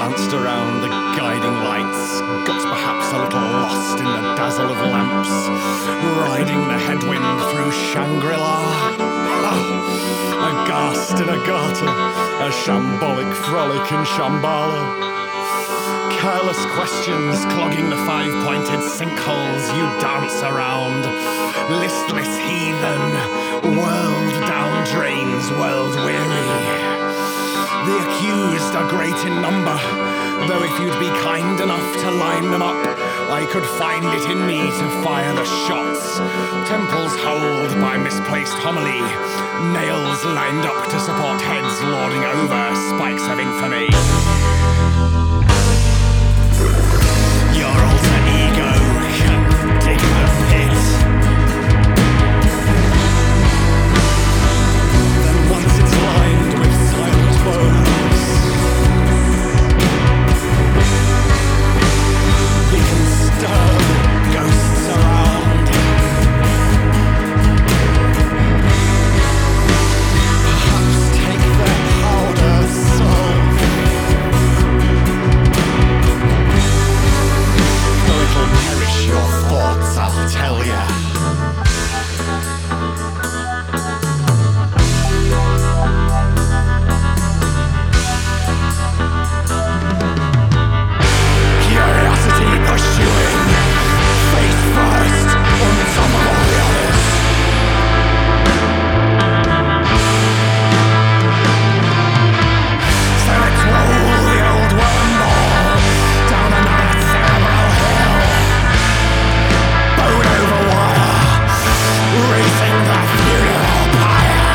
danced around the guiding lights, got perhaps a little lost in the dazzle of lamps, riding the headwind through Shangri-La. Aghast in a garter, a shambolic frolic in Shambhala. Careless questions clogging the five-pointed sinkholes you dance around. Listless heathen, world down drains, world weary. The accused are great in number, though if you'd be kind enough to line them up, I could find it in me to fire the shots. Temples hold by misplaced homily, nails lined up to support heads lording over spikes of infamy. Your alter ego can dig the pit. Then once it's lined with silent bones, we can stir ghosts around. Perhaps take their powder soul. Though it'll perish your thoughts, I'll tell ya. Curiosity pursuing, face first, on top of all the others. So let's roll the old wormball down a night cerebral hill. Bone over wire, racing the funeral pyre.